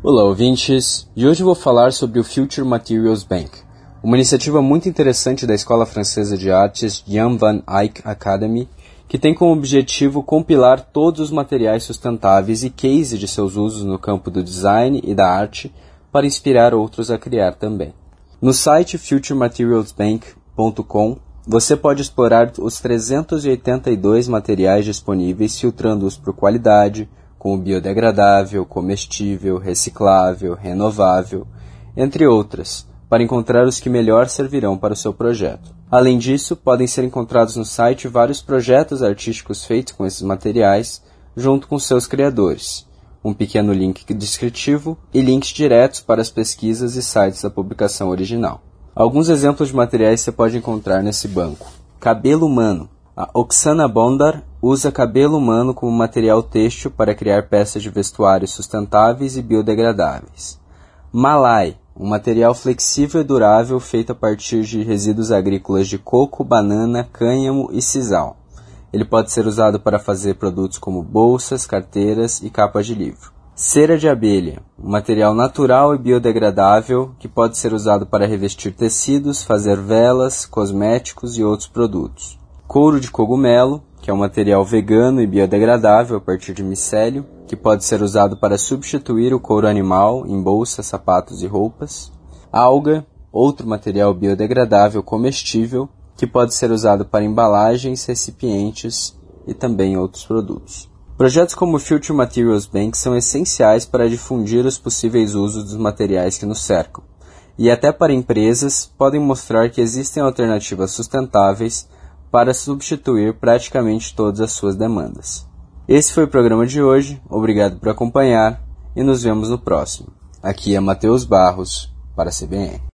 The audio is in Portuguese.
Olá, ouvintes! E hoje eu vou falar sobre o Future Materials Bank, uma iniciativa muito interessante da Escola Francesa de Artes Jan van Eyck Academy, que tem como objetivo compilar todos os materiais sustentáveis e case de seus usos no campo do design e da arte para inspirar outros a criar também. No site futurematerialsbank.com, você pode explorar os 382 materiais disponíveis, filtrando-os por qualidade, como biodegradável, comestível, reciclável, renovável, entre outras, para encontrar os que melhor servirão para o seu projeto. Além disso, podem ser encontrados no site vários projetos artísticos feitos com esses materiais, junto com seus criadores, um pequeno link descritivo e links diretos para as pesquisas e sites da publicação original. Alguns exemplos de materiais você pode encontrar nesse banco. Cabelo humano. A Oksana Bondar usa cabelo humano como material têxtil para criar peças de vestuário sustentáveis e biodegradáveis. Malai, um material flexível e durável feito a partir de resíduos agrícolas de coco, banana, cânhamo e sisal. Ele pode ser usado para fazer produtos como bolsas, carteiras e capas de livro. Cera de abelha, um material natural e biodegradável que pode ser usado para revestir tecidos, fazer velas, cosméticos e outros produtos. Couro de cogumelo, que é um material vegano e biodegradável a partir de micélio, que pode ser usado para substituir o couro animal em bolsas, sapatos e roupas. Alga, outro material biodegradável comestível, que pode ser usado para embalagens, recipientes e também outros produtos. Projetos como o Future Materials Bank são essenciais para difundir os possíveis usos dos materiais que nos cercam, e até para empresas podem mostrar que existem alternativas sustentáveis para substituir praticamente todas as suas demandas. Esse foi o programa de hoje, obrigado por acompanhar e nos vemos no próximo. Aqui é Matheus Barros, para a CBN.